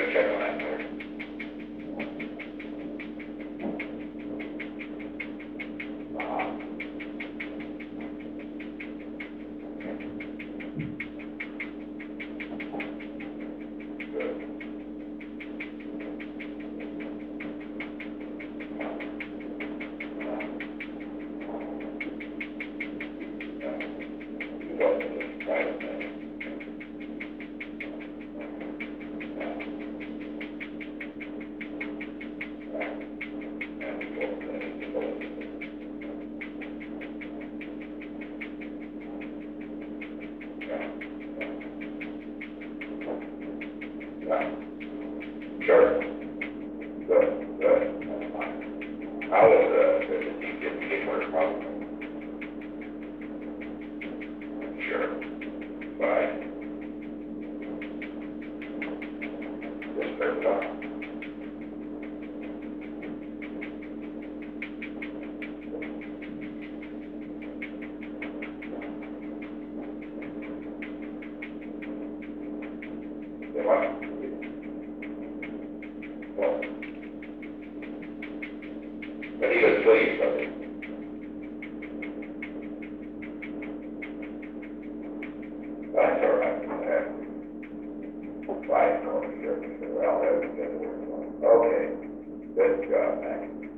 better check on that there. Sure. Good, good. That's fine. How was the teamwork problem? Sure. Right. Just very tough. Yeah, what? Well, but he was pleased, was he? That's all right. Right, no, sure. Well, that was good. Okay, good job, Max.